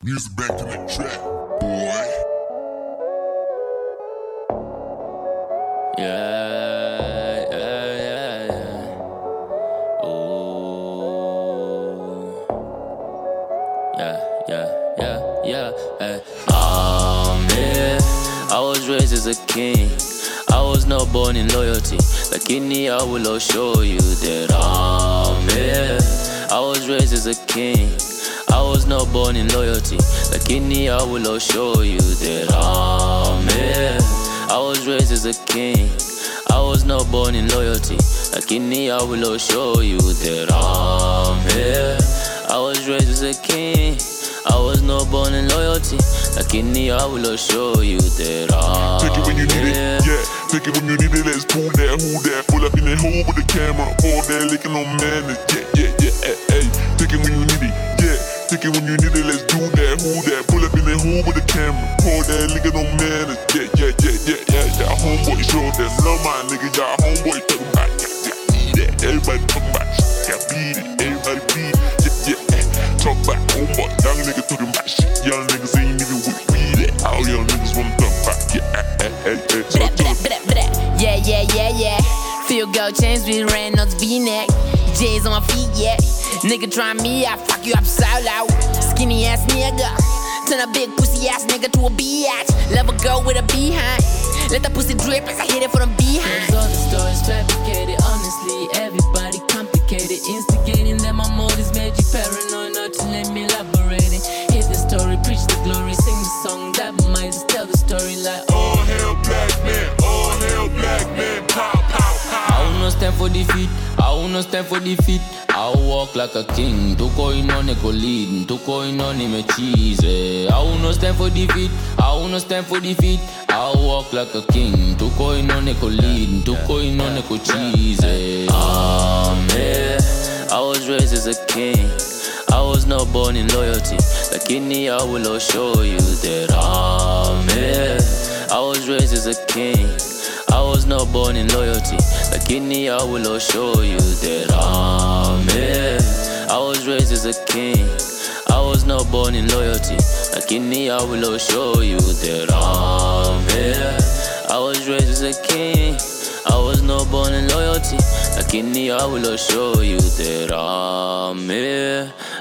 Music back to that track, boy. Yeah, yeah, yeah, yeah. Ooh. Yeah, yeah, yeah, yeah. Hey. Man, I was raised as a king. I was not born in loyalty. Lakini I will show you that I'm here. I was raised as a king. I was not born in loyalty. Lakini I will show you that I'm here. I was raised as a king. I was not born in loyalty. Lakini I will show you that I'm here. I was raised as a king. I was not born in loyalty. Lakini I will show you that I'm Take it when you need here. it, yeah. Take it when you need it, let's pull that, who that. Pull up in that hole with the camera, all that licking on manners, yeah, yeah, yeah, hey. Take it when you need it, yeah. Take it when you need it, let's do that, who that. Pull up in that hole with the camera, all that licking on manners, yeah, yeah, yeah, yeah, yeah. Y'all homeboy show that love my nigga, y'all homeboy talking about, yeah, need that. Everybody talking about, yeah, beat it, everybody beat it, yeah, yeah. Talk about homeboy, young nigga talking about shit, young niggas ain't even with weed it. All young niggas wanna talk about, yeah, hey. Yeah, yeah, yeah, yeah. Feel go chains with Reynolds V-neck. J's on my feet, yeah. Nigga try me, I fuck you up so loud. Skinny ass nigga. Turn a big pussy ass nigga to a biatch. Love a girl with a behind. Let the pussy drip as I hit it from behind. All the stories fabricated, honestly, everybody complicated. Instigating that my motives made you paranoid, not to let me elaborate it. Hit the story, preach the glory, sing the song that might just tell the story like All hail black man, all hail black man, pow, pow, pow. I will not stand for defeat. I will not stand for defeat. I will walk like a king. Tuko inone ko lead. Tuko inone me cheese. I will not stand for defeat. I will not stand for defeat. I will walk like a king. Tuko inone ko lead. Tuko inone ko cheese. Amen. I was raised as a king. I was not born in loyalty. Lakini I will show you that I'm here. I was raised as a king. I was not born in loyalty. Lakini I will show you that I'm here. I was raised as a king. I was not born in loyalty. Lakini I will show you that I'm here. I was raised as a king. I was not born in loyalty. Lakini I will show you that I'm here.